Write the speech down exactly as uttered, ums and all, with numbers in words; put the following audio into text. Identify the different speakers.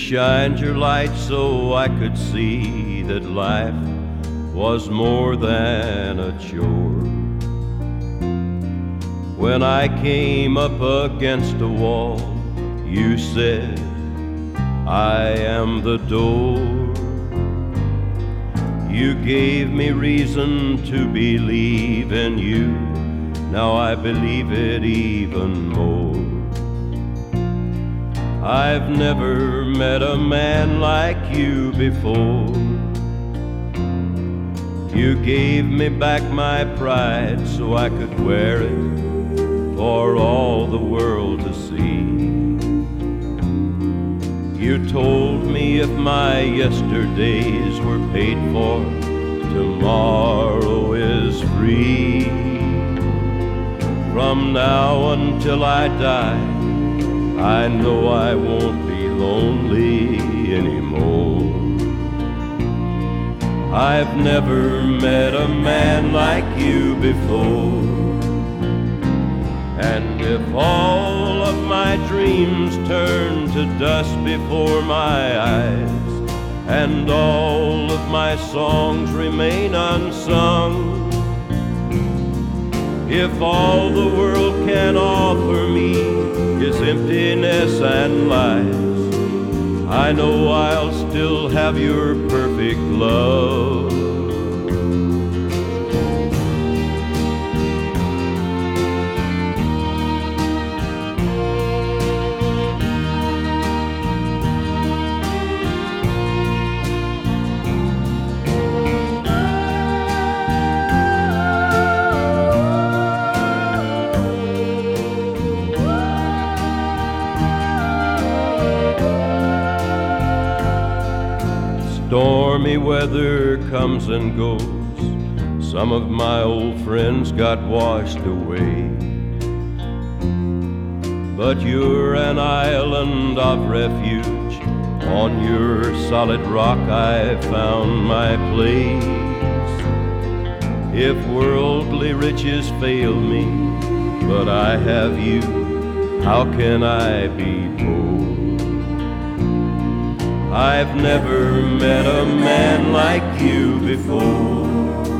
Speaker 1: shined your light so I could see that life was more than a chore. When I came up against a wall, you said, I am the door. You gave me reason to believe in you. Now I believe it even more. I've never met a man like you before. You gave me back my pride so I could wear it for all the world to see. You told me if my yesterdays were paid for, tomorrow is free. From now until I die, I know I won't be lonely anymore. I've never met a man like you before. And if all of my dreams turn to dust before my eyes, and all of my songs remain unsung, if all the world can offer me is emptiness and lies, I know I'll still have your perfect love. Stormy weather comes and goes. Some of my old friends got washed away. But you're an island of refuge. On your solid rock I found my place. If worldly riches fail me, but I have you, how can I be poor? I've never met a man like you before.